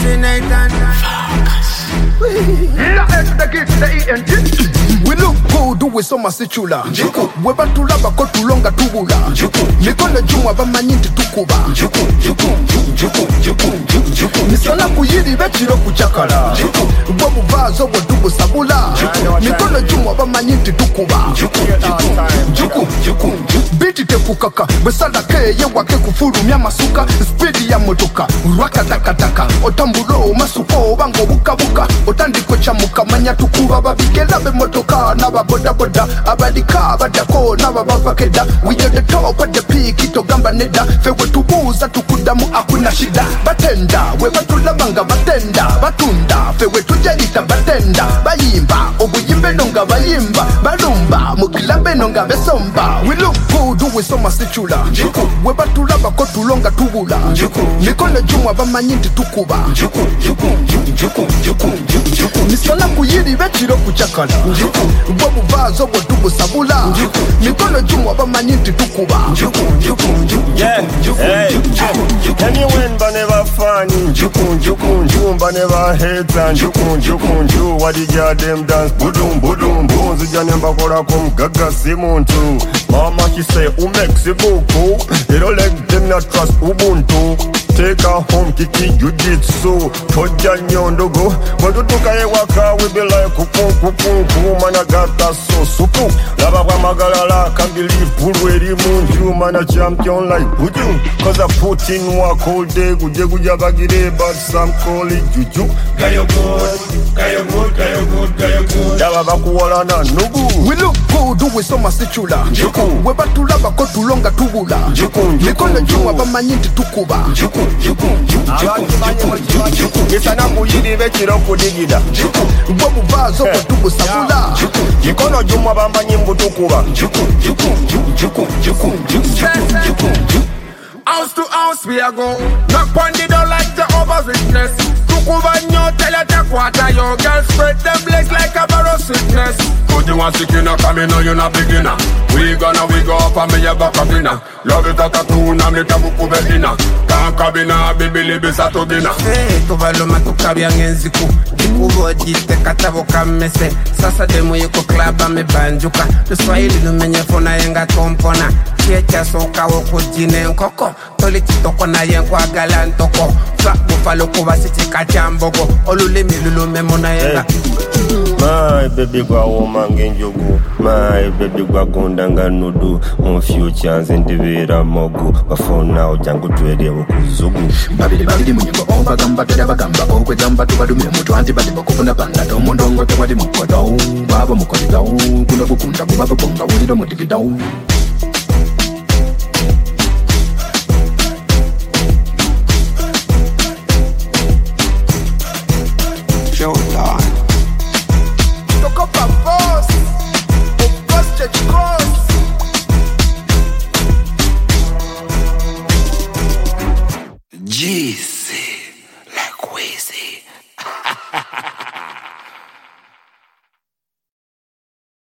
Nathan. We look good, we so masicula. Weba tulaba ko tulonga tubula. Mikono jumwa bamanyinti tukuba. Misala kuyiri bechiro kuchakala. Bobu vazo bodubu sabula. Mikono jumwa bamanyinti tukuba. Biti te kukaka. Besala ke ye wake kufuru mya masuka. Speedi ya motoka. Rwaka takataka. Otambulo masuko bango buka buka. Otandi kocha mukamanya tukuba babigela be motoka naba boda boda abadika badako naba bavakeda. We at the top of the peak itogamba neda. Fewe tubuza tukudamu akuna shida. Batenda we batulabanga batenda batunda fewe tujalita batenda bayimba obuyimbe nonga bayimba balumba mukilambe nonga besomba. We look good we so masicula. We batulaba ko tulonga tubula. Mikono jumwa bamanyinti tukuba. Misala kuyiri bechiro kuchakala. Bobu vazo bodubu sabula. Mikono jumwa bamanyinti tukuba. Yeah, hey, anyone but never funny. Jukun, but never heads and jukun. What did ya them dance? Budum, bones, Janemba Korakum, Gaga Simon too. Mama, she say, who makes it go? They don't let them not trust Ubuntu. Take her home, kiki jujitsu. Toja nyondogo. Madutuka ye waka, we be like kuku. Mana gata so supu. Lava wa magalala, can't believe pulweri munju. Mana champion like buju. Cause I put in work all day. Guje bagire, but some call it juju. Gayo good. Lava bakuwala na nugu. We look good, we so masicula. We batulaba ko tulonga tubula. Mikono jumwa bamanyinti tukuba. Isana kuyiri bechiro kudigida. Bobu vazo bodubu sabula. Mikono jumwa bamanyimbu tukuba. House to house we are go. Knock on the door like Jehovah's Witness. Tukuba nyo tell you take water. Your girl spread them legs like a barrow sickness. But you want sick enough, come in, you're not beginner. We go up and me a back a dinner. Love it at a tune and me tabuku bedina. Can't cabina, baby libi sato dina. Hey, tuvaluma tukabia ngenziku. Dikubo jite katabo kamese. Sasa demo yuko klaba me banjuka. Tuswahili lumenye fona yenga kompona. Checha soka woko jine nkoko. Toli titoko na yenkwa galantoko. Flak bufalo kuba siti kachambogo. Olulimi lulume mona yenga. My baby gwa womange njogu. My baby gwa gondanga nudu. On future nzindivira mogu. But for now jangu tuwede wakuzugu. Babidi munyingo oba gamba tada bagamba. Okwe gamba tubadumire mutu anti badi bakufuna banda. Tomondongo tewadi mukodo. Baba mukodi gau. Kuna kukunda kubaba bonga. Wuli do mutiki dau.